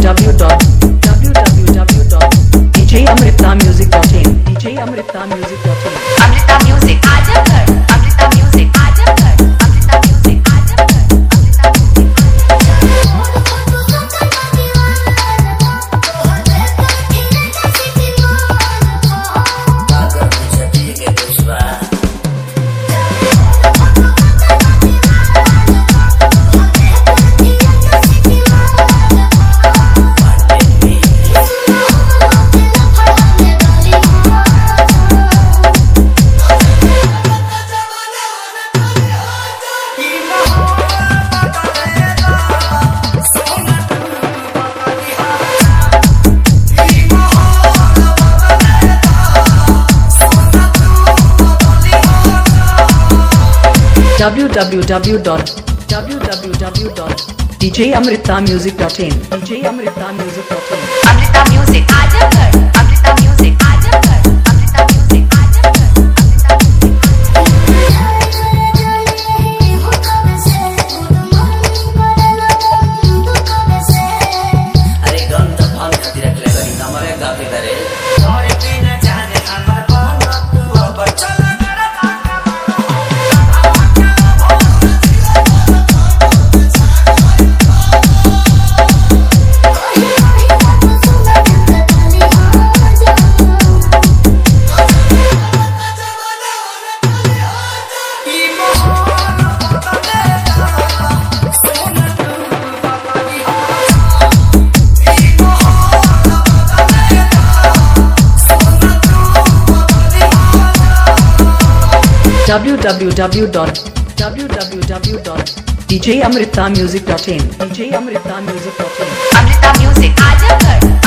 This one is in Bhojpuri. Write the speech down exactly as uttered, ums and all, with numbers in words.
w dot w w w dot d j amrita music dot in d j amrita music dot in Amrita Music Aajamgarh Amrita Music Aajamgarh Amrita Music Aajamgarh Amrita Music w w w dot w w w dot d j amrita music dot in d j amrita music dot in Amrita Music Aajamgarh Amrita Music Aajamgarh Amrita Music Aajamgarh Amrita अरे गम तो भांग खातिर रखले बनी हमारे गाते करे और बिना जाने हमार कौन तू अब चल w w w dot w w w dot d j amrita music dot in d j amrita music dot in Amrita Music Aajamgarh